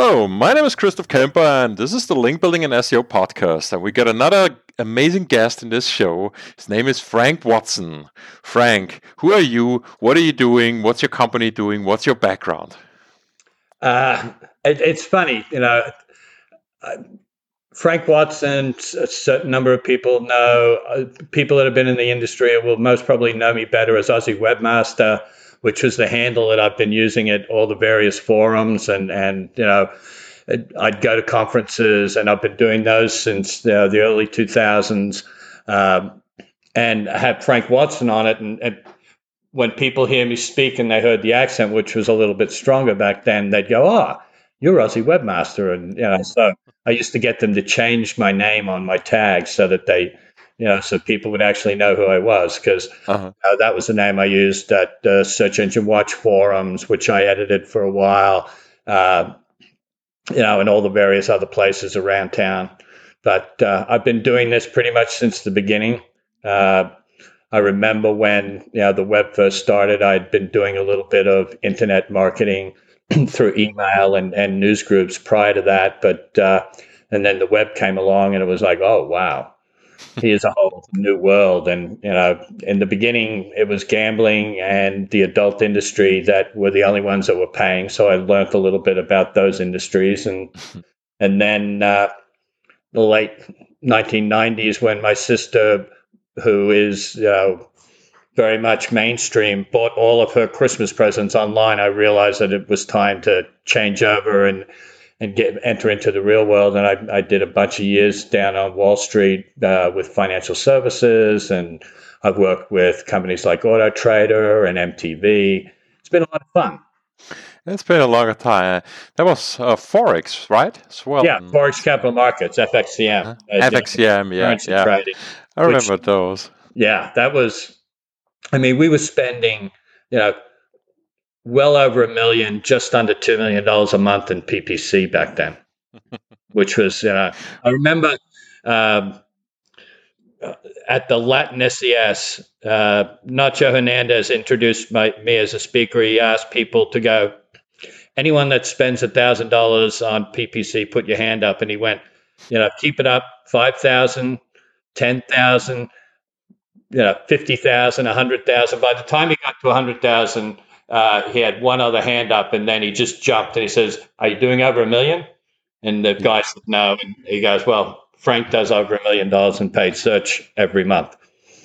Hello, my name is Christoph Kemper, and this is the Link Building and SEO podcast. And we got another amazing guest in this show. His name is Frank Watson. Frank, who are you? What are you doing? What's your company doing? What's your background? It's funny, Frank Watson, a certain number of people know. People that have been in the industry will most probably know me better as Aussie Webmaster, which was the handle that I've been using at all the various forums. And I'd go to conferences, and I've been doing those since the early 2000s, and I had Frank Watson on it. And when people hear me speak and they heard the accent, which was a little bit stronger back then, they'd go, "Oh, you're Aussie Webmaster." And so I used to get them to change my name on my tag so that they, so people would actually know who I was, because that was the name I used at Search Engine Watch forums, which I edited for a while, and all the various other places around town. But I've been doing this pretty much since the beginning. I remember when the web first started, I'd been doing a little bit of internet marketing through email and news groups prior to that, but and then the web came along, and it was like, oh wow, here's a whole new world. And in the beginning, it was gambling and the adult industry that were the only ones that were paying. So I learned a little bit about those industries, and then the late 1990s, when my sister, who is very much mainstream, bought all of her Christmas presents online, I realized that it was time to change over and enter into the real world. And I did a bunch of years down on Wall Street with financial services, and I've worked with companies like Auto Trader and MTV. It's been a lot of fun. It's been a long time. That was Forex, right? As well. Yeah, Forex Capital Markets, FXCM. FXCM, yeah. Trading, I remember those. Yeah, that was, we were spending, well over $1 million, just under $2 million a month in PPC back then, which was, I remember at the Latin SES, Nacho Hernandez introduced me as a speaker. He asked people to go, anyone that spends $1,000 on PPC, put your hand up. And he went, keep it up, 5,000, 10,000, 50,000, 100,000. By the time he got to 100,000, he had one other hand up, and then he just jumped and he says, "Are you doing over $1 million?" And the guy said, "No." And he goes, "Well, Frank does over $1 million in paid search every month."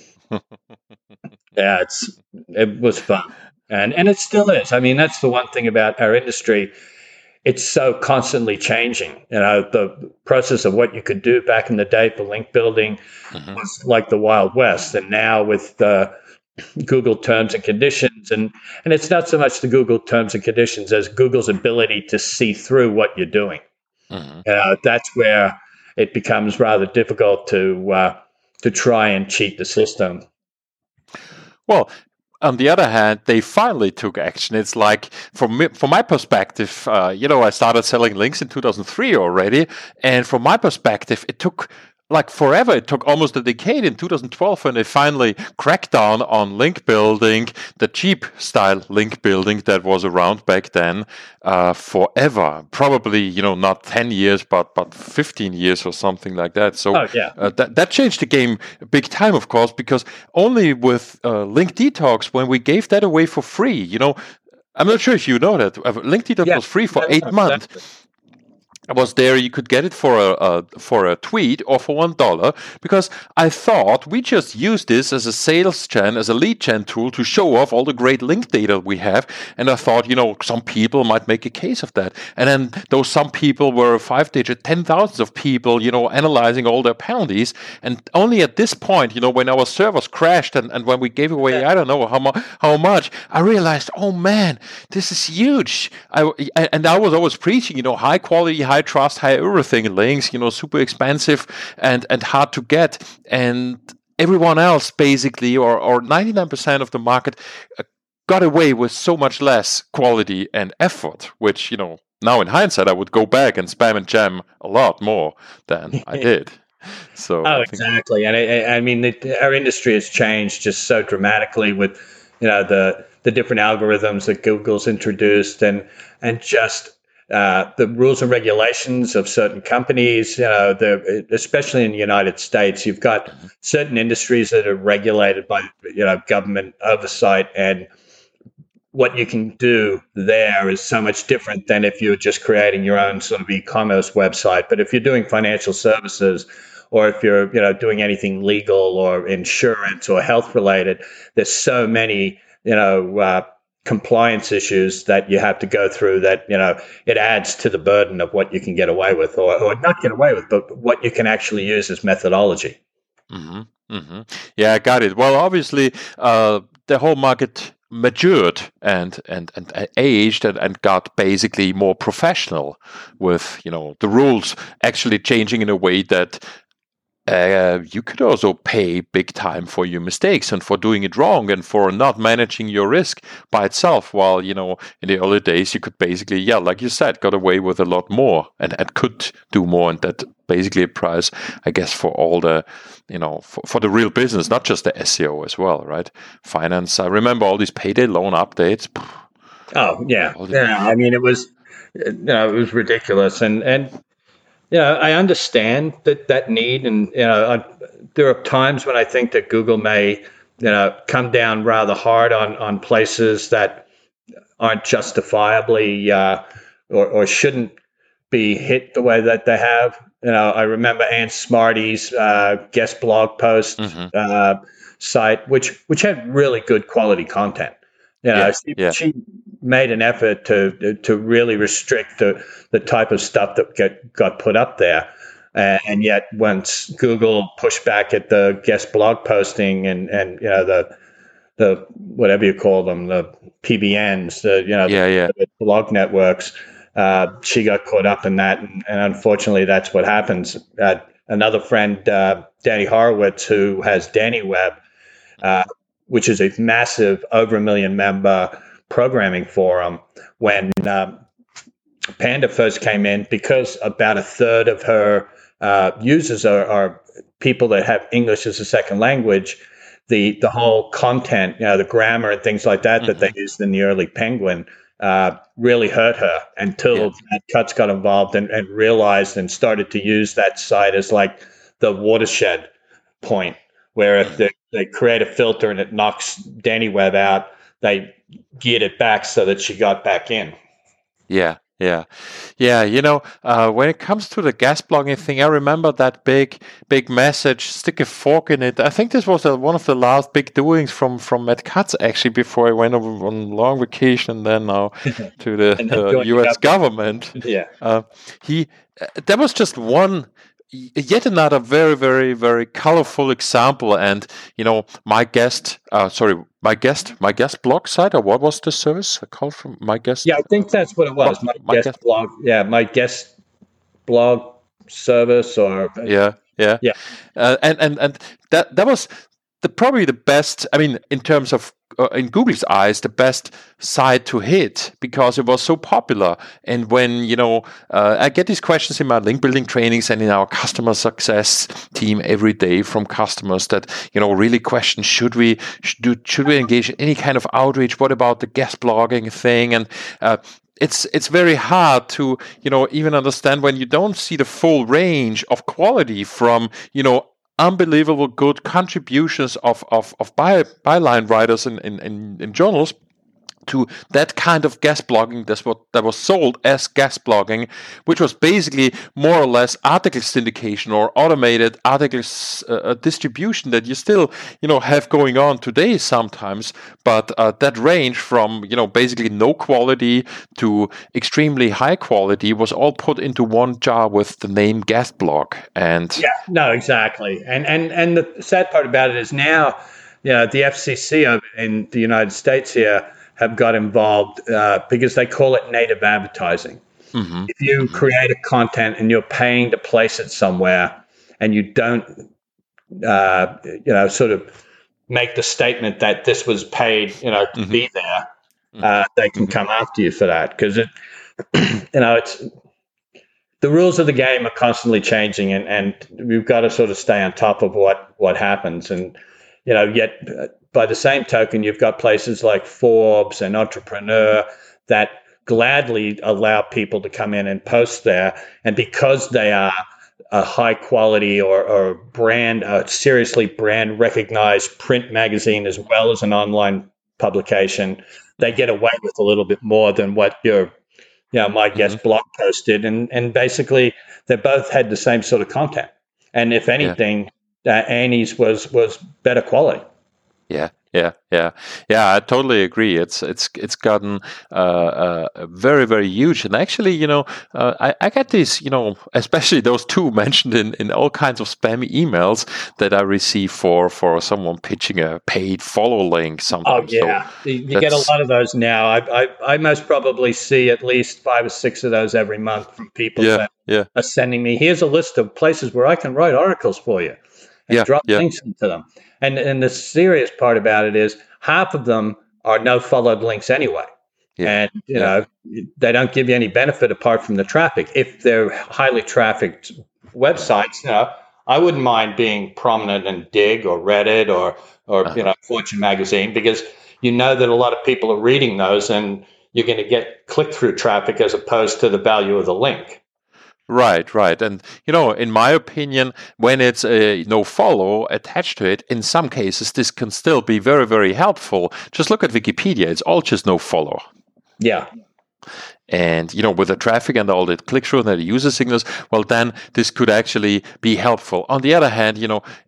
Yeah, it was fun. And it still is. That's the one thing about our industry. It's so constantly changing. The process of what you could do back in the day for link building was like the Wild West. And now with Google terms and conditions, and it's not so much the Google terms and conditions as Google's ability to see through what you're doing. That's where it becomes rather difficult to try and cheat the system. Well, on the other hand, they finally took action. It's like, from my perspective, I started selling links in 2003 already. And from my perspective, it took like forever. It took almost a decade in 2012 when they finally cracked down on link building, the cheap style link building that was around back then forever. Probably, not 10 years, but 15 years or something like that. So that changed the game big time, of course, because only with Link Detox, when we gave that away for free, I'm not sure if you know that, Link Detox was free for 8 months. Was there, you could get it for a tweet or for $1, because I thought we just use this as a lead gen tool to show off all the great link data we have. And I thought, some people might make a case of that. And then those some people were 5-digit, 10,000s of people, analyzing all their penalties. And only at this point, when our servers crashed and when we gave away, I don't know how much, I realized, oh man, this is huge. I was always preaching, high quality, high trust, high everything links, super expensive and hard to get. And everyone else basically, or 99% of the market got away with so much less quality and effort, which, now in hindsight, I would go back and spam and jam a lot more than I did. So exactly. And our industry has changed just so dramatically with, the different algorithms that Google's introduced, and just the rules and regulations of certain companies. Especially in the United States, you've got certain industries that are regulated by government oversight, and what you can do there is so much different than if you're just creating your own sort of e-commerce website. But if you're doing financial services, or if you're doing anything legal or insurance or health related, there's so many compliance issues that you have to go through that it adds to the burden of what you can get away with, or not get away with, but what you can actually use as methodology. Mm-hmm. Mm-hmm. Yeah, I got it. Well, obviously, the whole market matured and aged and got basically more professional, with the rules actually changing in a way that you could also pay big time for your mistakes and for doing it wrong and for not managing your risk by itself. While in the early days you could basically, like you said, got away with a lot more and could do more, and that basically applies, I guess, for all the for the real business, not just the SEO as well, right? Finance. I remember all these payday loan updates. Oh yeah, I mean, it was ridiculous, and I understand that need, and there are times when I think that Google may come down rather hard on places that aren't justifiably or shouldn't be hit the way that they have. I remember Anne Smarty's guest blog post site, which had really good quality content. She made an effort to really restrict the type of stuff that got put up there. And yet once Google pushed back at the guest blog posting and the whatever you call them, the PBNs, the blog networks, she got caught up in that. And unfortunately, that's what happens. Another friend, Danny Horowitz, who has Danny Web, which is a massive, over 1 million member programming forum. When Panda first came in, because about a third of her users are people that have English as a second language, the whole content, the grammar and things like that that they used in the early Penguin really hurt her until Matt Cutts got involved and realized and started to use that site as like the watershed point, where if they create a filter and it knocks Danny Web out, they geared it back so that she got back in. Yeah. When it comes to the guest blogging thing, I remember that big message, stick a fork in it. I think this was one of the last big doings from Matt Cutts, actually, before I went on long vacation and then now to the U.S. government. Yeah. There was just yet another very, very, very colorful example. And my guest blog site, or what was the service called from My Guest? Yeah, I think that's what it was. My guest blog. Yeah, My Guest blog service, or yeah. And that was probably the best. I mean, in terms of in Google's eyes, the best site to hit, because it was so popular. And when I get these questions in my link building trainings and in our customer success team every day from customers that really question, should we engage in any kind of outreach? What about the guest blogging thing? And it's very hard to even understand when you don't see the full range of quality from unbelievable good contributions of byline writers in journals to that kind of guest blogging. That's what that was sold as guest blogging, which was basically more or less article syndication or automated articles distribution that you still have going on today sometimes. But that range from basically no quality to extremely high quality was all put into one jar with the name guest blog. And exactly. And the sad part about it is now the FCC in the United States here have got involved because they call it native advertising. Mm-hmm. If you create a content and you're paying to place it somewhere, and you don't, sort of make the statement that this was paid, to be there, they can come after you for that, because it's the rules of the game are constantly changing, and we've got to sort of stay on top of what happens, and yet. By the same token, you've got places like Forbes and Entrepreneur that gladly allow people to come in and post there. And because they are a high quality or brand, seriously brand recognized print magazine as well as an online publication, they get away with a little bit more than what my guest blog posted. And basically, they both had the same sort of content. And if anything, Annie's was better quality. Yeah. I totally agree. It's gotten very, very huge. And actually, I get these, especially those two mentioned in all kinds of spammy emails that I receive for someone pitching a paid follow link. Sometimes. Oh yeah, so you get a lot of those now. I most probably see at least 5 or 6 of those every month from people that are sending me. Here's a list of places where I can write articles for you. And drop links into them. And the serious part about it is half of them are no followed links anyway. And, they don't give you any benefit apart from the traffic. If they're highly trafficked websites, I wouldn't mind being prominent in Dig or Reddit or Fortune magazine, because that a lot of people are reading those and you're going to get click-through traffic as opposed to the value of the link. Right. And, in my opinion, when it's a no follow attached to it, in some cases, this can still be very, very helpful. Just look at Wikipedia. It's all just no follow. Yeah. And, with the traffic and all the click-through and the user signals, well, then this could actually be helpful. On the other hand,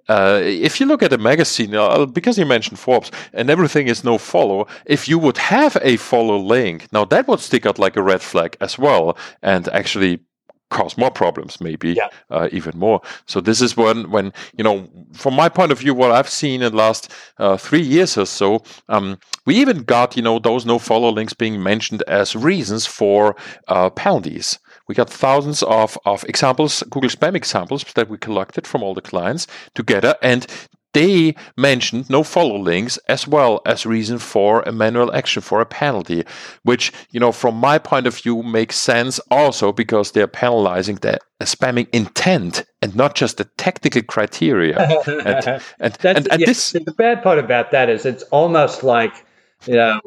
if you look at a magazine, because you mentioned Forbes, and everything is no follow, if you would have a follow link, now that would stick out like a red flag as well, and actually cause more problems, maybe even more. So this is when from my point of view, what I've seen in the last 3 years or so, we even got those no follow links being mentioned as reasons for penalties. We got thousands of examples, Google Spam examples that we collected from all the clients together, and they mentioned no follow links as well as reason for a manual action, for a penalty, which, from my point of view, makes sense also because they're penalizing the spamming intent and not just the technical criteria. and the bad part about that is it's almost like, that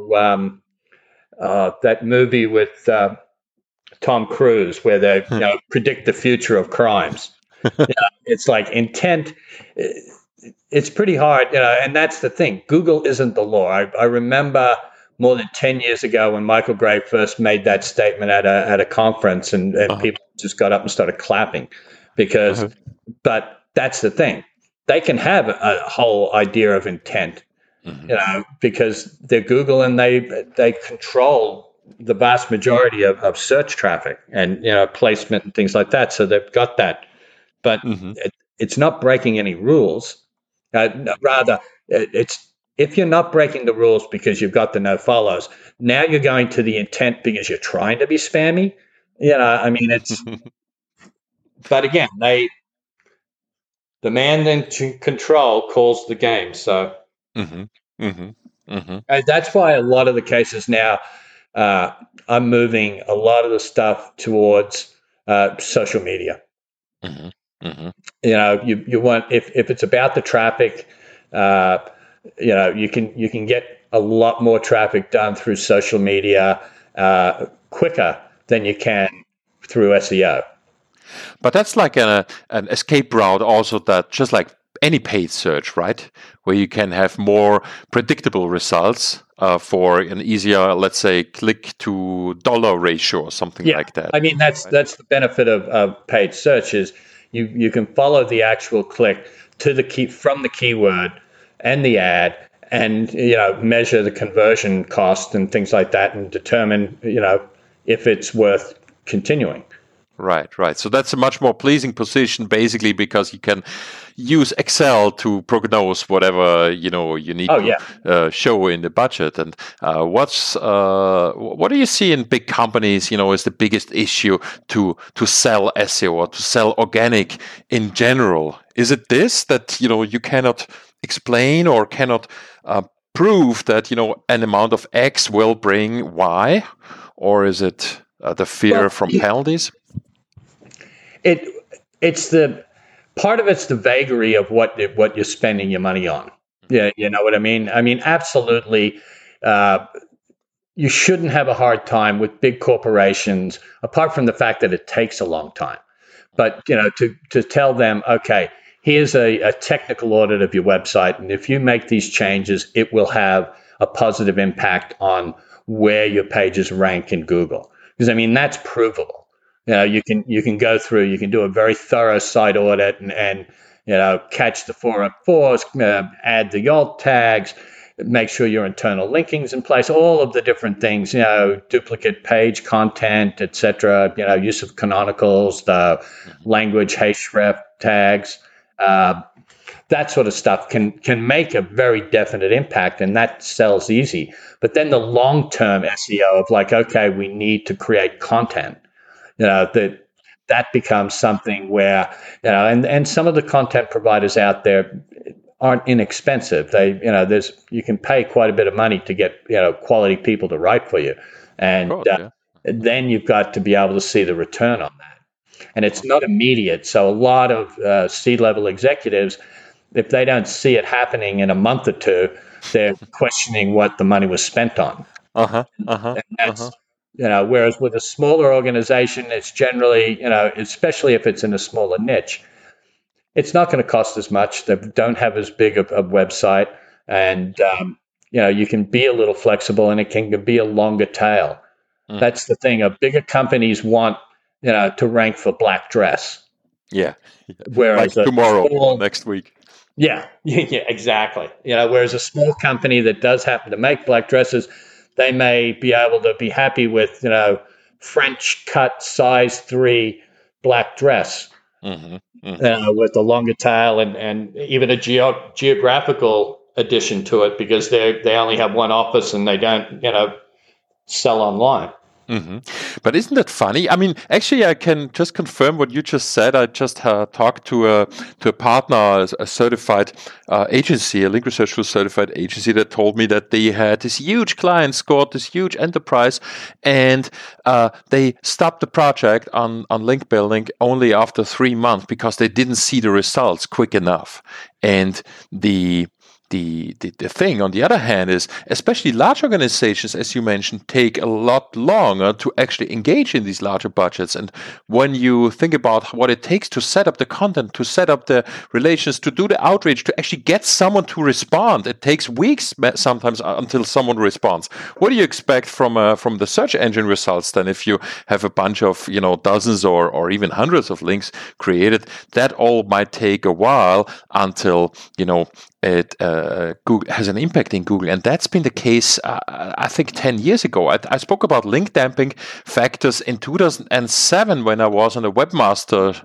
movie with Tom Cruise where they predict the future of crimes. It's like intent. It's pretty hard, and that's the thing. Google isn't the law. I remember more than 10 years ago when Michael Gray first made that statement at a conference, and people just got up and started clapping because, but that's the thing. They can have a whole idea of intent, because they're Google and they control the vast majority of search traffic and, placement and things like that. So they've got that, but it's not breaking any rules. Rather, it's if you're not breaking the rules because you've got the no follows, now you're going to the intent because you're trying to be spammy. It's. But again, the man in control calls the game. So that's why a lot of the cases now I'm moving a lot of the stuff towards social media. You want if it's about the traffic, you can get a lot more traffic done through social media quicker than you can through SEO. But that's like an escape route also, that just like any paid search, right? Where you can have more predictable results for an easier, let's say, click to dollar ratio or something like that. That's the benefit of paid search is you can follow the actual click to the key from the keyword and the ad, and measure the conversion cost and things like that, and determine if it's worth continuing. Right. So that's a much more pleasing position, basically, because you can use Excel to prognose whatever you need to show in the budget. And what do you see in big companies? Is the biggest issue to sell SEO or to sell organic in general? Is it this that you cannot explain or cannot prove that an amount of X will bring Y, or is it the fear from penalties? It's the part of it's the vagary of what you're spending your money on. Yeah, you know what I mean? Absolutely. you shouldn't have a hard time with big corporations, apart from the fact that it takes a long time. But to tell them, okay, here's a technical audit of your website, and if you make these changes, it will have a positive impact on where your pages rank in Google. Because that's provable. You can go through, you can do a very thorough site audit and catch the 404s, add the alt tags, make sure your internal linking's in place, all of the different things, duplicate page content, etc., use of canonicals, the language href tags, that sort of stuff can make a very definite impact, and that sells easy. But then the long-term SEO of like, okay, we need to create content, that becomes something where, and some of the content providers out there aren't inexpensive. You can pay quite a bit of money to get, quality people to write for you. And then you've got to be able to see the return on that. And it's not immediate. So a lot of C-level executives, if they don't see it happening in a month or two, they're questioning what the money was spent on. And that's, whereas with a smaller organization, it's generally, especially if it's in a smaller niche, it's not going to cost as much. They don't have as big a website, and you can be a little flexible, and it can be a longer tail. That's the thing. Bigger companies want to rank for black dress. Yeah. Whereas like tomorrow, next week. Yeah, exactly. Whereas a small company that does happen to make black dresses, they may be able to be happy with, French cut size 3 black dress with a longer tail and even a geographical addition to it, because they only have one office and they don't, sell online. But isn't that funny? Actually, I can just confirm what you just said. I just talked to a partner, a certified agency, a link research tool certified agency, that told me that they had this huge client, scored this huge enterprise, and they stopped the project on link building only after 3 months because they didn't see the results quick enough. And the thing, on the other hand, is especially large organizations, as you mentioned, take a lot longer to actually engage in these larger budgets. And when you think about what it takes to set up the content, to set up the relations, to do the outreach, to actually get someone to respond, it takes weeks sometimes until someone responds. What do you expect from the search engine results then, if you have a bunch of dozens or even hundreds of links created? That all might take a while until it Google has an impact in Google, and that's been the case. I think 10 years ago. I spoke about link damping factors in 2007 when I was on a Webmaster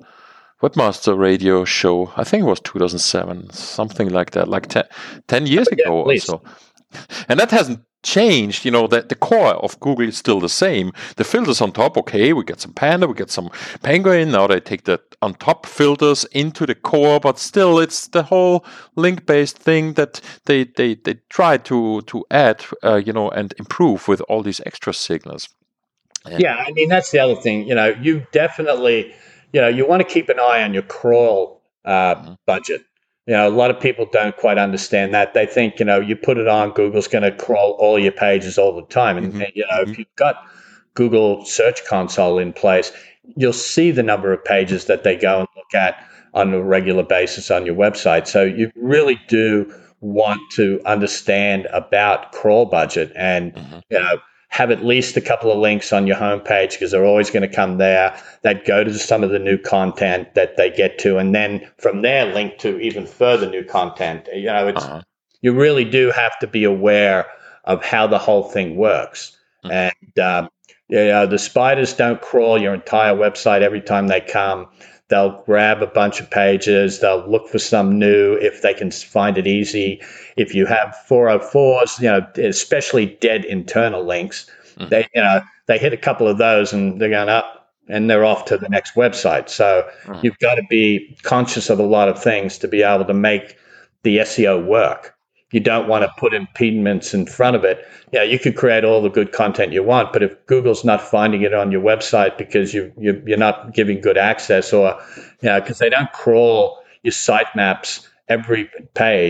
radio show. I think it was 2007, something like that, like 10 years ago or so. And that hasn't changed. That the core of Google is still the same. The filters on top, okay, we get some Panda, we get some Penguin. Now they take the on top filters into the core, but still it's the whole link-based thing that they try to add, and improve with all these extra signals. Yeah, that's the other thing. You definitely, you want to keep an eye on your crawl budget. A lot of people don't quite understand that. They think, you put it on, Google's going to crawl all your pages all the time. And, if you've got Google Search Console in place, you'll see the number of pages that they go and look at on a regular basis on your website. So you really do want to understand about crawl budget and, have at least a couple of links on your homepage, because they're always going to come there, that go to some of the new content that they get to, and then from there link to even further new content. You really do have to be aware of how the whole thing works. And the spiders don't crawl your entire website every time they come. They'll grab a bunch of pages. They'll look for some new if they can find it easy. If you have 404s, especially dead internal links, they hit a couple of those and they're going up and they're off to the next website. So you've got to be conscious of a lot of things to be able to make the SEO work. You don't want to put impediments in front of it. You could create all the good content you want, but if Google's not finding it on your website because you're not giving good access, or because they don't crawl your sitemaps every page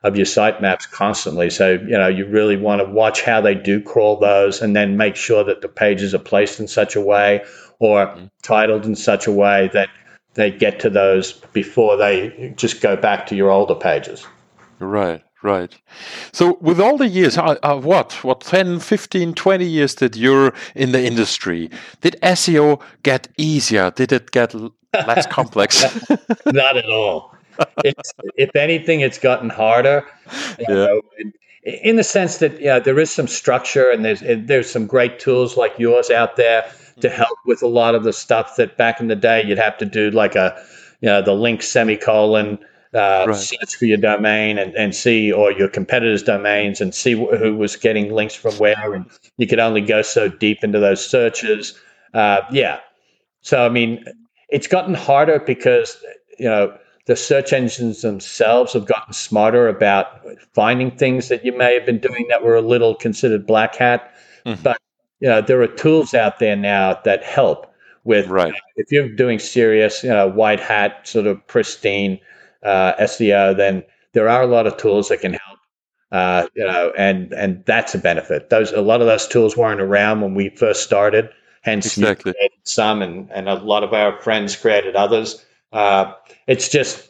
of your sitemaps constantly. So, you really want to watch how they do crawl those and then make sure that the pages are placed in such a way or titled in such a way that they get to those before they just go back to your older pages. Right, right. So with all the years, what 10, 15, 20 years that you're in the industry, did SEO get easier? Did it get less complex? Not at all. If anything, it's gotten harder. Yeah. In the sense that there is some structure and there's some great tools like yours out there to help with a lot of the stuff that back in the day you'd have to do, like the link semicolon search for your domain and see, or your competitors' domains, and see who was getting links from where, and you could only go so deep into those searches. So I mean, it's gotten harder because the search engines themselves have gotten smarter about finding things that you may have been doing that were a little considered black hat. But there are tools out there now that help with if you're doing serious, white hat, sort of pristine SEO, then there are a lot of tools that can help. And that's a benefit. A lot of those tools weren't around when we first started. Hence, you created some, and a lot of our friends created others. It's just,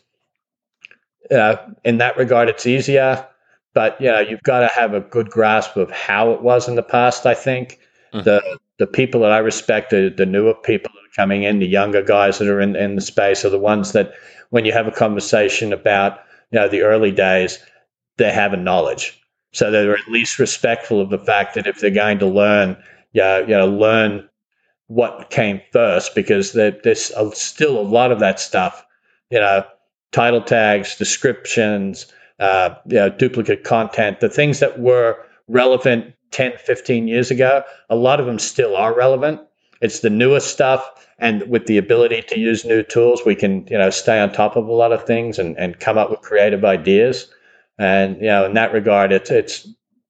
in that regard, it's easier. But you've got to have a good grasp of how it was in the past. I think the people that I respect, the newer people that are coming in, the younger guys that are in the space, are the ones that, when you have a conversation about the early days, they have a knowledge. So they're at least respectful of the fact that if they're going to learn, learn what came first, because there's still a lot of that stuff, title tags, descriptions, duplicate content, the things that were relevant 10, 15 years ago, a lot of them still are relevant. It's the newest stuff. And with the ability to use new tools, we can, stay on top of a lot of things and come up with creative ideas. And, in that regard, it's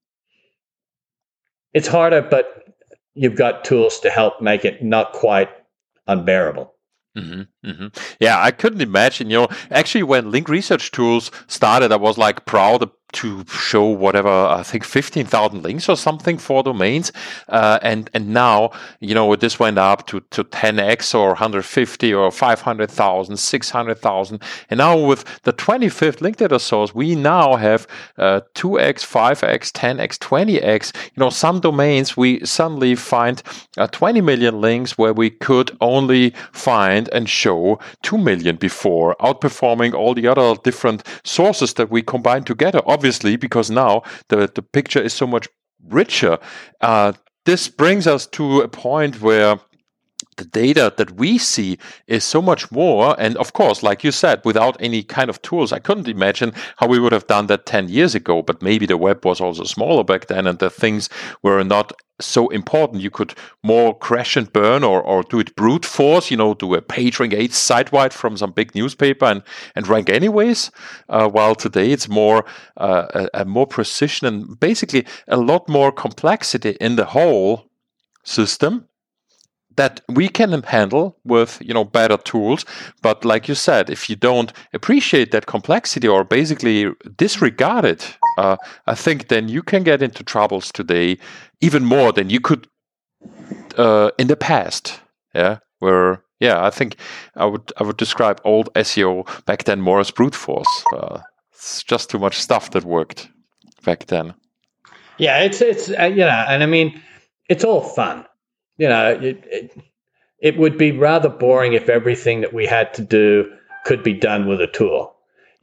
harder, but you've got tools to help make it not quite unbearable. Yeah, I couldn't imagine, actually when Link Research Tools started, I was like proud to show whatever, I think 15,000 links or something for domains. And now, this went up to 10x or 150 or 500,000, 600,000. And now with the 25th link data source, we now have 2x, 5x, 10x, 20x. Some domains, we suddenly find 20 million links where we could only find and show 2 million before, outperforming all the other different sources that we combine together. Obviously, because now the picture is so much richer. This brings us to a point where the data that we see is so much more. And of course, like you said, without any kind of tools, I couldn't imagine how we would have done that 10 years ago. But maybe the web was also smaller back then and the things were not so important. You could more crash and burn or do it brute force, do a PageRank 8 site-wide from some big newspaper and rank anyways. While today it's more a more precision and basically a lot more complexity in the whole system that we can handle with better tools. But like you said, if you don't appreciate that complexity or basically disregard it, I think then you can get into troubles today even more than you could in the past. I think I would describe old SEO back then more as brute force. It's just too much stuff that worked back then. Yeah, it's and I mean, it's all fun. It would be rather boring if everything that we had to do could be done with a tool.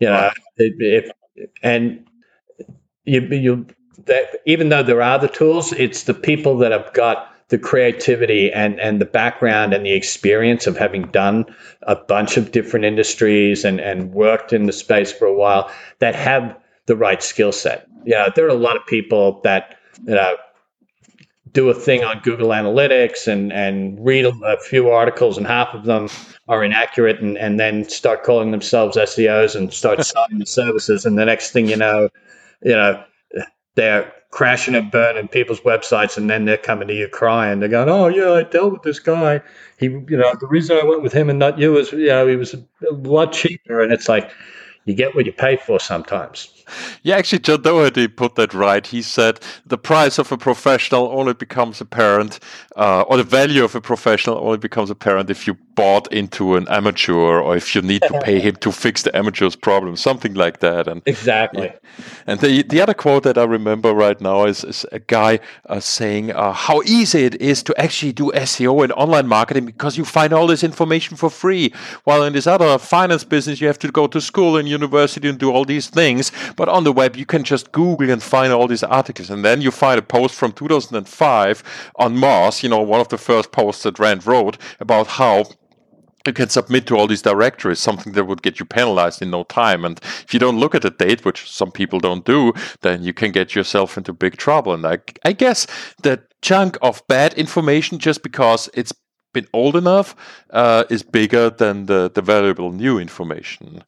Even though there are the tools, it's the people that have got the creativity and the background and the experience of having done a bunch of different industries and worked in the space for a while that have the right skill set. There are a lot of people that do a thing on Google Analytics and read a few articles, and half of them are inaccurate, and then start calling themselves SEOs and start selling the services. And the next thing you know, they're crashing and burning people's websites, and then they're coming to you crying. They're going, "Oh yeah, I dealt with this guy. The reason I went with him and not you is, he was a lot cheaper." And it's like, you get what you pay for sometimes. Yeah, actually, John Doherty put that right. He said the price of a professional only becomes apparent, or the value of a professional only becomes apparent if you bought into an amateur, or if you need to pay him to fix the amateur's problem, something like that. And Exactly. yeah. And the other quote that I remember right now is a guy saying how easy it is to actually do SEO and online marketing because you find all this information for free. While in this other finance business, you have to go to school and university and do all these things. But on the web, you can just Google and find all these articles. And then you find a post from 2005 on Moz, one of the first posts that Rand wrote about how you can submit to all these directories, something that would get you penalized in no time. And if you don't look at the date, which some people don't do, then you can get yourself into big trouble. And I guess the chunk of bad information, just because it's been old enough, is bigger than the valuable new information.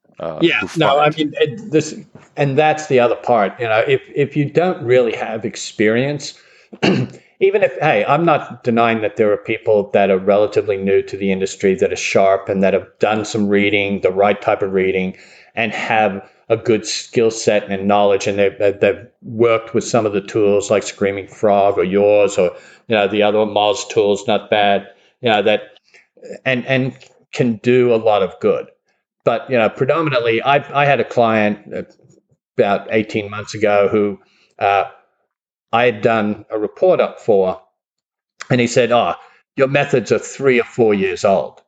And that's the other part. If you don't really have experience, even if, hey, I'm not denying that there are people that are relatively new to the industry that are sharp and that have done some reading, the right type of reading, and have a good skill set and knowledge, and they've worked with some of the tools like Screaming Frog or yours, or the other Moz tools, not bad, that and can do a lot of good. But predominantly, I had a client about 18 months ago who I had done a report up for, and he said, "Oh, your methods are 3 or 4 years old."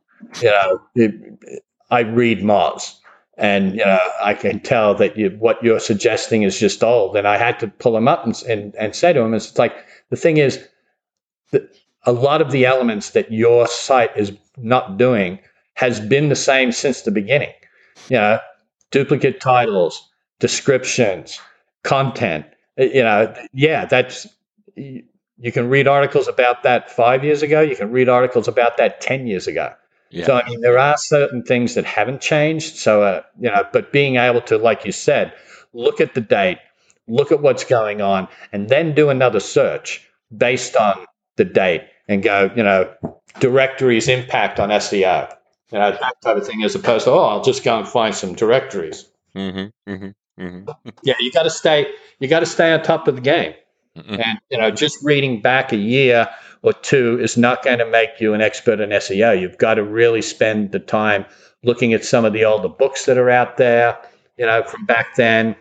I read Moz, and I can tell that what you're suggesting is just old. And I had to pull him up and say to him, "It's like the thing is that a lot of the elements that your site is not doing has been the same since the beginning. Duplicate titles, descriptions, content." That's, you can read articles about that 5 years ago. You can read articles about that 10 years ago. Yeah. So, there are certain things that haven't changed. So, but being able to, like you said, look at the date, look at what's going on, and then do another search based on the date and go, directories impact on SEO, that type of thing, as opposed to, I'll just go and find some directories. Mm-hmm, mm-hmm. Mm-hmm. Yeah, you got to stay on top of the game. Mm-hmm. And just reading back a year or two is not going to make you an expert in SEO. You've got to really spend the time looking at some of the older books that are out there, from back then,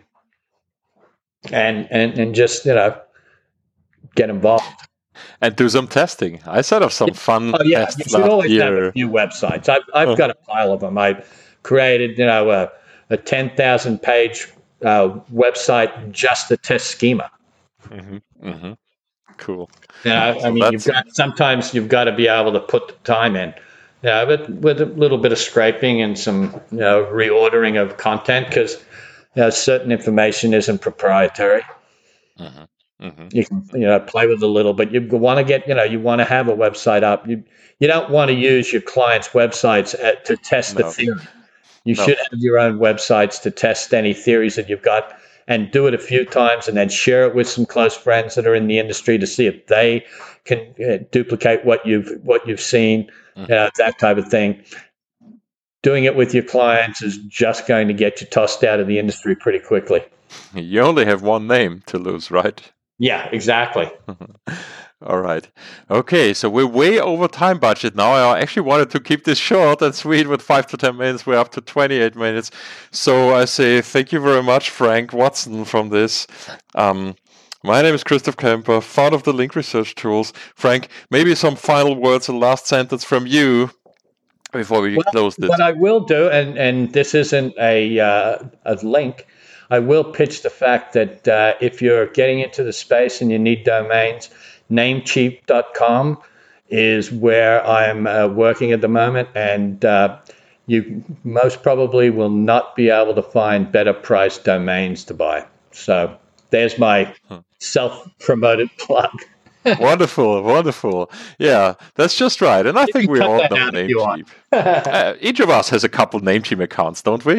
and just get involved and do some testing. I set up some fun tests. You should always have a few websites. I've got a pile of them. I created a 10,000 page website just to test schema. Mm-hmm. Mm-hmm. Cool. Sometimes you've got to be able to put the time in. But with a little bit of scraping and some reordering of content, because certain information isn't proprietary. Mm-hmm. Mm-hmm. You can play with it a little, but you want to get you want to have a website up. You don't want to use your clients' websites to test the theory. You should have your own websites to test any theories that you've got, and do it a few times, and then share it with some close friends that are in the industry to see if they can duplicate what you've seen, that type of thing. Doing it with your clients is just going to get you tossed out of the industry pretty quickly. You only have one name to lose, right? Yeah, exactly. All right. Okay, so we're way over time budget now. I actually wanted to keep this short and sweet with 5 to 10 minutes. We're up to 28 minutes. So I say thank you very much, Frank Watson, from this. My name is Christoph Kemper, founder of the Link Research Tools. Frank, maybe some final words, a last sentence from you before we close this. What I will do, and this isn't a link, I will pitch the fact that if you're getting into the space and you need domains, Namecheap.com is where I'm working at the moment, and you most probably will not be able to find better priced domains to buy. So there's my self-promoted plug. Wonderful. Yeah, that's just right. And I think we all know Namecheap. Each of us has a couple Namecheap accounts, don't we?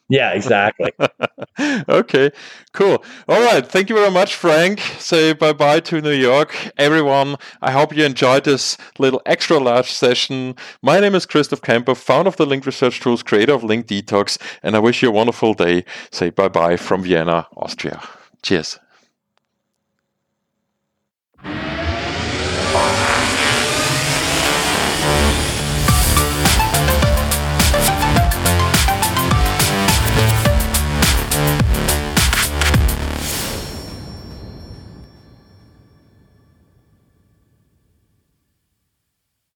Yeah, exactly. Okay, cool. All right. Thank you very much, Frank. Say bye-bye to New York. Everyone, I hope you enjoyed this little extra large session. My name is Christoph Kemper, founder of the Link Research Tools, creator of Link Detox, and I wish you a wonderful day. Say bye-bye from Vienna, Austria. Cheers.